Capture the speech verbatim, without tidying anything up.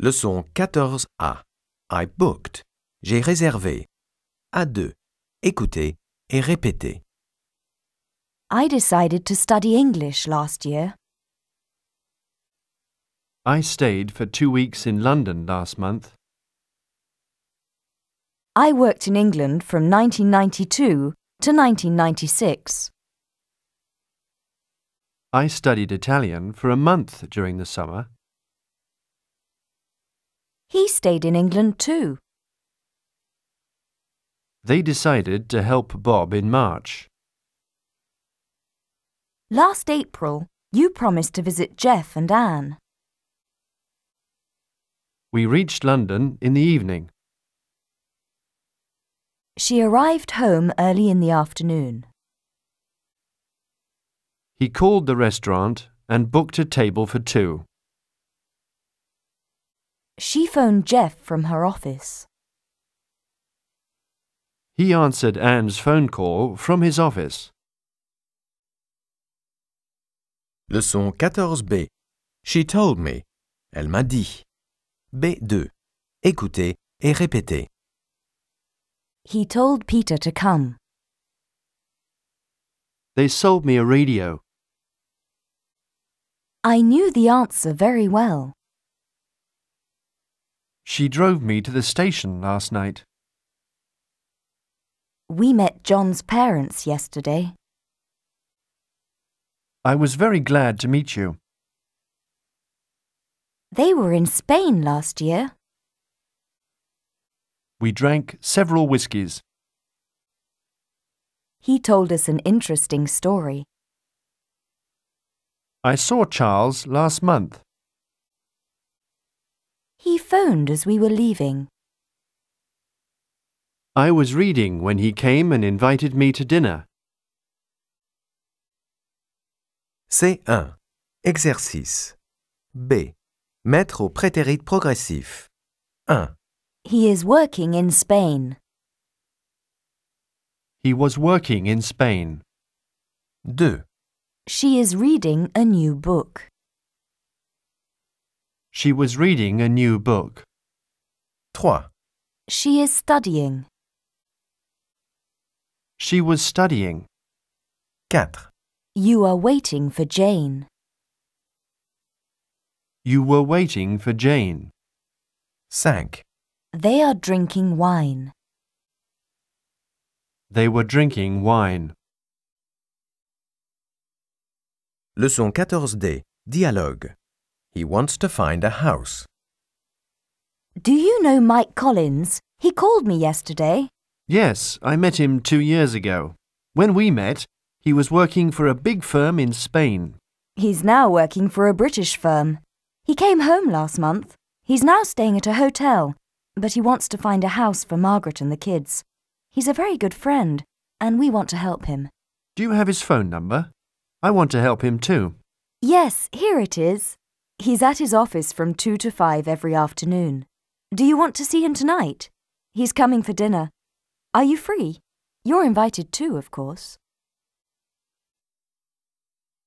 Leçon quatorze A. I booked. J'ai réservé. A deux. Écoutez et répétez. I decided to study English last year. I stayed for two weeks in London last month. I worked in England from nineteen ninety-two to nineteen ninety-six. I studied Italian for a month during the summer. He stayed in England too. They decided to help Bob in March. Last April, you promised to visit Jeff and Anne. We reached London in the evening. She arrived home early in the afternoon. He called the restaurant and booked a table for two. She phoned Jeff from her office. He answered Anne's phone call from his office. Leçon quatorze B. She told me. Elle m'a dit. B deux. Écoutez et répétez. He told Peter to come. They sold me a radio. I knew the answer very well. She drove me to the station last night. We met John's parents yesterday. I was very glad to meet you. They were in Spain last year. We drank several whiskies. He told us an interesting story. I saw Charles last month. He phoned as we were leaving. I was reading when he came and invited me to dinner. C un. Exercice. B. Mettre au prétérit progressif. un. He is working in Spain. He was working in Spain. deux. She is reading a new book. She was reading a new book. trois. She is studying. She was studying. quatre. You are waiting for Jane. You were waiting for Jane. cinq. They are drinking wine. They were drinking wine. Leçon quatorze D. Dialogue. He wants to find a house. Do you know Mike Collins? He called me yesterday. Yes, I met him two years ago. When we met, he was working for a big firm in Spain. He's now working for a British firm. He came home last month. He's now staying at a hotel, but he wants to find a house for Margaret and the kids. He's a very good friend, and we want to help him. Do you have his phone number? I want to help him too. Yes, here it is. He's at his office from two to five every afternoon. Do you want to see him tonight? He's coming for dinner. Are you free? You're invited too, of course.